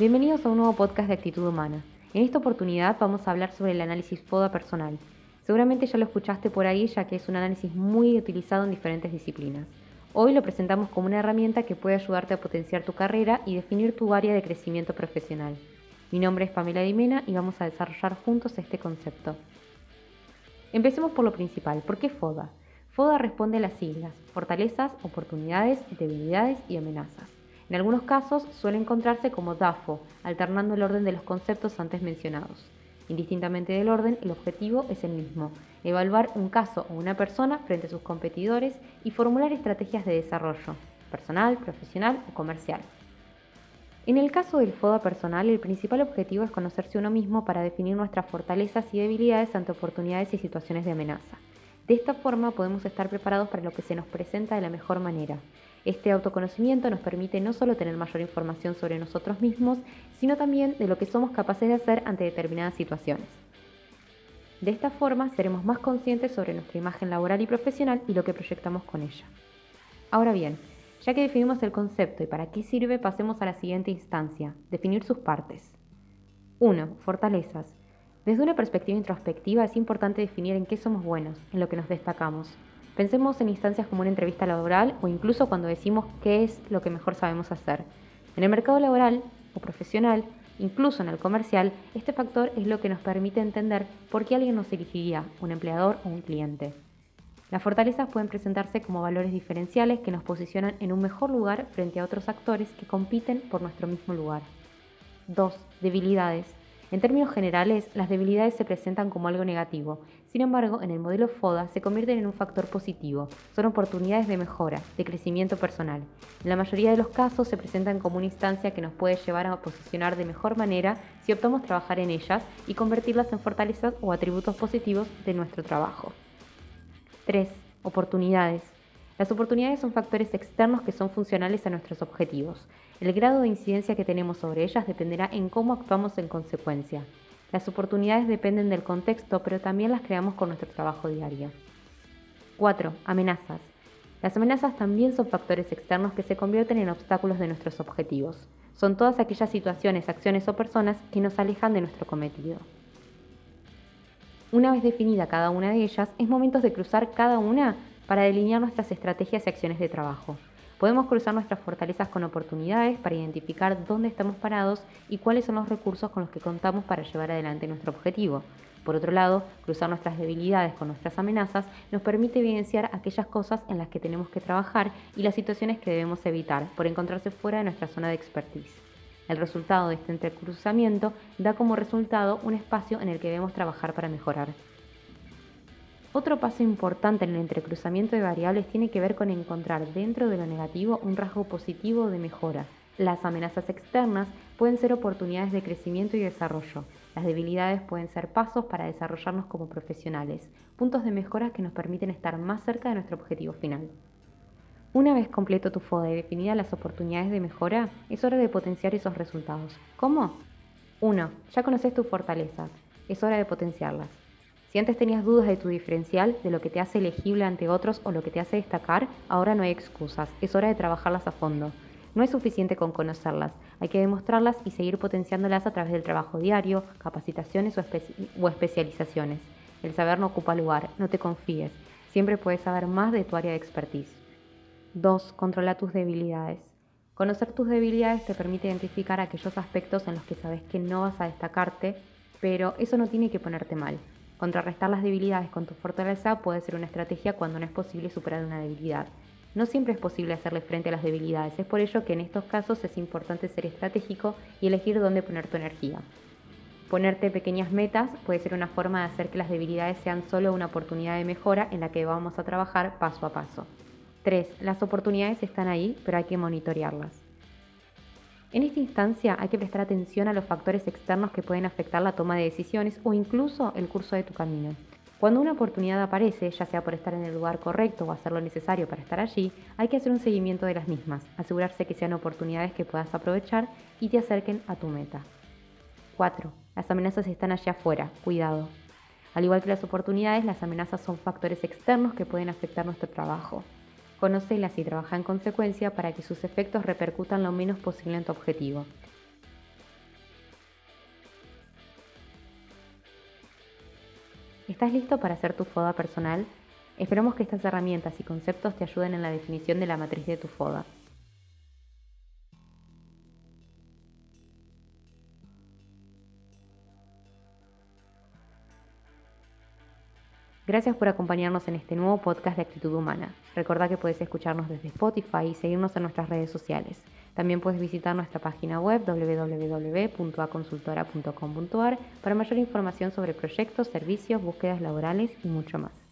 Bienvenidos a un nuevo podcast de Actitud Humana. En esta oportunidad vamos a hablar sobre el análisis FODA personal. Seguramente ya lo escuchaste por ahí, ya que es un análisis muy utilizado en diferentes disciplinas. Hoy lo presentamos como una herramienta que puede ayudarte a potenciar tu carrera y definir tu área de crecimiento profesional. Mi nombre es Pamela Dimena y vamos a desarrollar juntos este concepto. Empecemos por lo principal. ¿Por qué FODA? FODA responde a las siglas: fortalezas, oportunidades, debilidades y amenazas. En algunos casos suele encontrarse como DAFO, alternando el orden de los conceptos antes mencionados. Indistintamente del orden, el objetivo es el mismo: evaluar un caso o una persona frente a sus competidores y formular estrategias de desarrollo, personal, profesional o comercial. En el caso del FODA personal, el principal objetivo es conocerse uno mismo para definir nuestras fortalezas y debilidades ante oportunidades y situaciones de amenaza. De esta forma podemos estar preparados para lo que se nos presenta de la mejor manera. Este autoconocimiento nos permite no solo tener mayor información sobre nosotros mismos, sino también de lo que somos capaces de hacer ante determinadas situaciones. De esta forma seremos más conscientes sobre nuestra imagen laboral y profesional y lo que proyectamos con ella. Ahora bien, ya que definimos el concepto y para qué sirve, pasemos a la siguiente instancia: definir sus partes. 1. Fortalezas. Desde una perspectiva introspectiva es importante definir en qué somos buenos, en lo que nos destacamos. Pensemos en instancias como una entrevista laboral o incluso cuando decimos qué es lo que mejor sabemos hacer. En el mercado laboral o profesional, incluso en el comercial, este factor es lo que nos permite entender por qué alguien nos elegiría, un empleador o un cliente. Las fortalezas pueden presentarse como valores diferenciales que nos posicionan en un mejor lugar frente a otros actores que compiten por nuestro mismo lugar. 2. Debilidades. En términos generales, las debilidades se presentan como algo negativo. Sin embargo, en el modelo FODA se convierten en un factor positivo. Son oportunidades de mejora, de crecimiento personal. En la mayoría de los casos se presentan como una instancia que nos puede llevar a posicionar de mejor manera si optamos trabajar en ellas y convertirlas en fortalezas o atributos positivos de nuestro trabajo. 3. Oportunidades. Las oportunidades son factores externos que son funcionales a nuestros objetivos. El grado de incidencia que tenemos sobre ellas dependerá en cómo actuamos en consecuencia. Las oportunidades dependen del contexto, pero también las creamos con nuestro trabajo diario. 4. Amenazas. Las amenazas también son factores externos que se convierten en obstáculos de nuestros objetivos. Son todas aquellas situaciones, acciones o personas que nos alejan de nuestro cometido. Una vez definida cada una de ellas, es momento de cruzar cada una para delinear nuestras estrategias y acciones de trabajo. Podemos cruzar nuestras fortalezas con oportunidades para identificar dónde estamos parados y cuáles son los recursos con los que contamos para llevar adelante nuestro objetivo. Por otro lado, cruzar nuestras debilidades con nuestras amenazas nos permite evidenciar aquellas cosas en las que tenemos que trabajar y las situaciones que debemos evitar por encontrarse fuera de nuestra zona de expertise. El resultado de este entrecruzamiento da como resultado un espacio en el que debemos trabajar para mejorar. Otro paso importante en el entrecruzamiento de variables tiene que ver con encontrar dentro de lo negativo un rasgo positivo de mejora. Las amenazas externas pueden ser oportunidades de crecimiento y desarrollo. Las debilidades pueden ser pasos para desarrollarnos como profesionales, puntos de mejora que nos permiten estar más cerca de nuestro objetivo final. Una vez completo tu FODA y definidas las oportunidades de mejora, es hora de potenciar esos resultados. ¿Cómo? 1. Ya conoces tus fortalezas. Es hora de potenciarlas. Si antes tenías dudas de tu diferencial, de lo que te hace elegible ante otros o lo que te hace destacar, ahora no hay excusas. Es hora de trabajarlas a fondo. No es suficiente con conocerlas, hay que demostrarlas y seguir potenciándolas a través del trabajo diario, capacitaciones o especializaciones. El saber no ocupa lugar, no te confíes. Siempre puedes saber más de tu área de expertise. 2. Controla tus debilidades. Conocer tus debilidades te permite identificar aquellos aspectos en los que sabes que no vas a destacarte, pero eso no tiene que ponerte mal. Contrarrestar las debilidades con tu fortaleza puede ser una estrategia cuando no es posible superar una debilidad. No siempre es posible hacerle frente a las debilidades, es por ello que en estos casos es importante ser estratégico y elegir dónde poner tu energía. Ponerte pequeñas metas puede ser una forma de hacer que las debilidades sean solo una oportunidad de mejora en la que vamos a trabajar paso a paso. 3. Las oportunidades están ahí, pero hay que monitorearlas. En esta instancia hay que prestar atención a los factores externos que pueden afectar la toma de decisiones o incluso el curso de tu camino. Cuando una oportunidad aparece, ya sea por estar en el lugar correcto o hacer lo necesario para estar allí, hay que hacer un seguimiento de las mismas, asegurarse que sean oportunidades que puedas aprovechar y te acerquen a tu meta. 4. Las amenazas están allá afuera, cuidado. Al igual que las oportunidades, las amenazas son factores externos que pueden afectar nuestro trabajo. Conócelas y trabaja en consecuencia para que sus efectos repercutan lo menos posible en tu objetivo. ¿Estás listo para hacer tu FODA personal? Esperamos que estas herramientas y conceptos te ayuden en la definición de la matriz de tu FODA. Gracias por acompañarnos en este nuevo podcast de Actitud Humana. Recordá que puedes escucharnos desde Spotify y seguirnos en nuestras redes sociales. También puedes visitar nuestra página web www.aconsultora.com.ar para mayor información sobre proyectos, servicios, búsquedas laborales y mucho más.